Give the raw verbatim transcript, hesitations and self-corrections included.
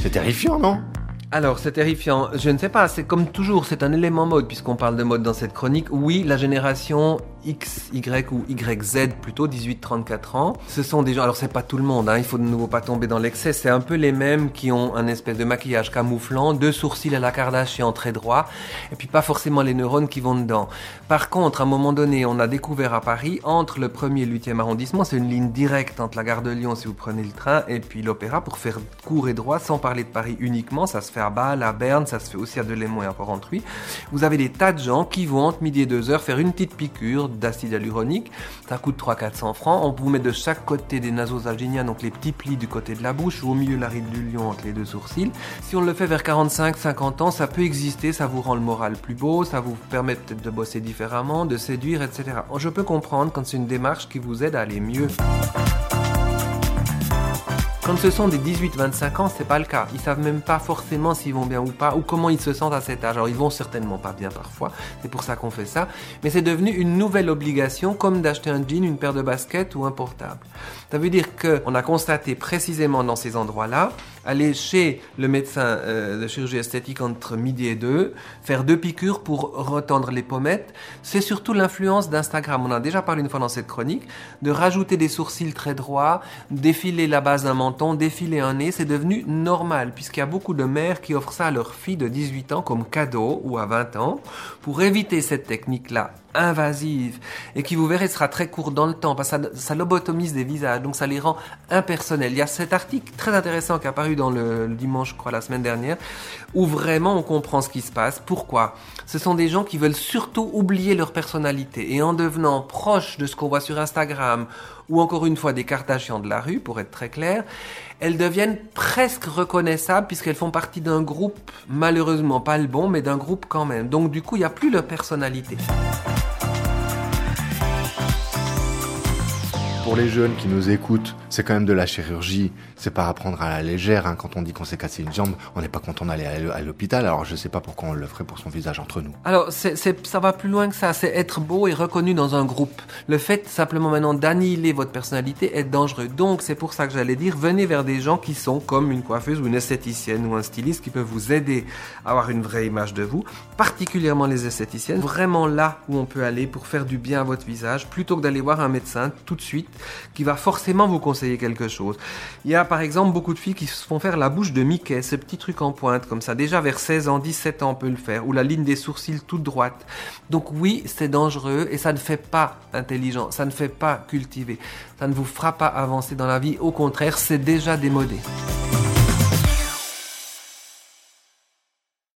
C'est terrifiant, non ? Alors, c'est terrifiant. Je ne sais pas, c'est comme toujours, c'est un élément mode, puisqu'on parle de mode dans cette chronique. Oui, la génération X, Y ou Y Z, plutôt, dix-huit trente-quatre ans, ce sont des gens, alors c'est pas tout le monde, hein, il faut de nouveau pas tomber dans l'excès, c'est un peu les mêmes qui ont un espèce de maquillage camouflant, deux sourcils à la Kardashian très droits, et puis pas forcément les neurones qui vont dedans. Par contre, à un moment donné, on a découvert à Paris, entre le premier et le huitième arrondissement, c'est une ligne directe entre la gare de Lyon, si vous prenez le train, et puis l'Opéra, pour faire court et droit, sans parler de Paris uniquement, ça se fait à Bâle, à Berne, ça se fait aussi à Delémont et à Port-Entruy. Vous avez des tas de gens qui vont entre midi et deux heures faire une petite piqûre d'acide hyaluronique. Ça coûte trois cents à quatre cents francs. On vous met de chaque côté des nasosalginiens, donc les petits plis du côté de la bouche, ou au milieu de la ride du lion entre les deux sourcils. Si on le fait vers quarante-cinq à cinquante ans, ça peut exister, ça vous rend le moral plus beau, ça vous permet peut-être de bosser différemment, de séduire, et cetera. Je peux comprendre quand c'est une démarche qui vous aide à aller mieux. Quand ce sont des dix-huit à vingt-cinq ans, c'est pas le cas. Ils savent même pas forcément s'ils vont bien ou pas, ou comment ils se sentent à cet âge. Alors ils vont certainement pas bien parfois, c'est pour ça qu'on fait ça. Mais c'est devenu une nouvelle obligation, comme d'acheter un jean, une paire de baskets ou un portable. Ça veut dire qu'on a constaté précisément dans ces endroits-là, aller chez le médecin euh, de chirurgie esthétique entre midi et deux, faire deux piqûres pour retendre les pommettes. C'est surtout l'influence d'Instagram. On en a déjà parlé une fois dans cette chronique, de rajouter des sourcils très droits, défiler la base d'un menton, défiler un nez, c'est devenu normal, puisqu'il y a beaucoup de mères qui offrent ça à leurs filles de dix-huit ans comme cadeau, ou à vingt ans, pour éviter cette technique-là invasive, et qui, vous verrez, sera très court dans le temps, parce que ça, ça lobotomise des visages, donc ça les rend impersonnels. Il y a cet article très intéressant qui est apparu dans le, le dimanche, je crois, la semaine dernière, où vraiment on comprend ce qui se passe. Pourquoi ? Ce sont des gens qui veulent surtout oublier leur personnalité, et en devenant proches de ce qu'on voit sur Instagram, ou encore une fois des Kardashians de la rue, pour être très clair, elles deviennent presque reconnaissables puisqu'elles font partie d'un groupe, malheureusement pas le bon, mais d'un groupe quand même. Donc du coup, il n'y a plus leur personnalité. Pour les jeunes qui nous écoutent, c'est quand même de la chirurgie, c'est pas à prendre à la légère, hein. Quand on dit qu'on s'est cassé une jambe, on n'est pas content d'aller à l'hôpital, alors je sais pas pourquoi on le ferait pour son visage entre nous. Alors, c'est, c'est, ça va plus loin que ça, c'est être beau et reconnu dans un groupe. Le fait simplement maintenant d'annihiler votre personnalité est dangereux. Donc, c'est pour ça que j'allais dire, venez vers des gens qui sont comme une coiffeuse ou une esthéticienne ou un styliste qui peuvent vous aider à avoir une vraie image de vous, particulièrement les esthéticiennes, vraiment là où on peut aller pour faire du bien à votre visage, plutôt que d'aller voir un médecin tout de suite, qui va forcément vous conseiller quelque chose. Il y a par exemple beaucoup de filles qui se font faire la bouche de Mickey, ce petit truc en pointe comme ça. Déjà vers seize ans, dix-sept ans on peut le faire, ou la ligne des sourcils toute droite. Donc oui, c'est dangereux et ça ne fait pas intelligent, ça ne fait pas cultiver, ça ne vous fera pas avancer dans la vie, au contraire, c'est déjà démodé.